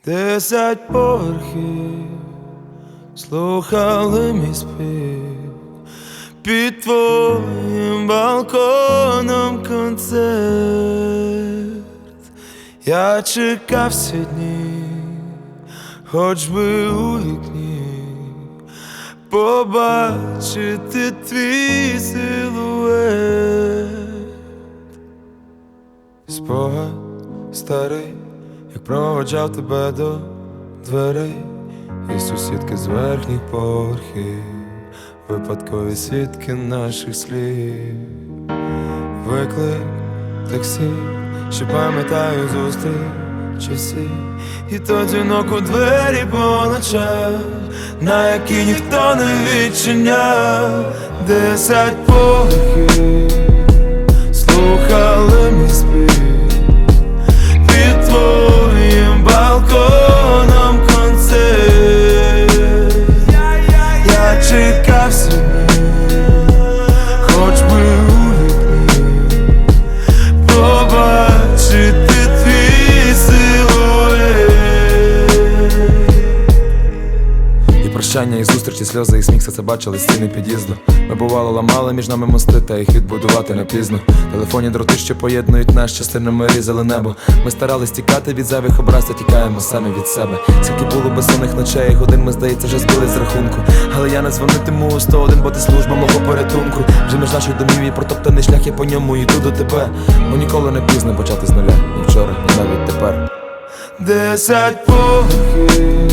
10 поверхів слухали мій спів, під твоїм балконом концерт. Я чекав всі дні, хоч би у вікні побачити твій силует. Спогад старий, як проводжав тебе до дверей, і сусідки з верхніх поверхів, випадкові свідки наших слів. Виклик таксі, що пам'ятаю зустрічі всі, і той дзвінок у двері по ночах, на які ніхто не відчиняв. 10 поверхів слухали мій спів, під твоїм балконом концерт. Я чекав сьогодні, хоч би у вікні побачити твій силует. І прощання, і зустрічі, сльози, і сміх, все це бачили стіни під'їзду. Ми бувало ламали між нами мости, та їх відбудувати не пізно. Телефонні дроти, що поєднують нас, частинами різали небо. Ми старались тікати від зайвих образ, та тікаємо самі від себе. Скільки було безсонних ночей і годин, ми, здається, вже збили з рахунку. Але я не дзвонитиму у 101, бо ти служба мого порятунку. Вже між наших домів і протоптаний шлях, я по ньому йду до тебе. Бо ніколи не пізно почати з нуля, ні вчора, ні навіть тепер. 10 поверхів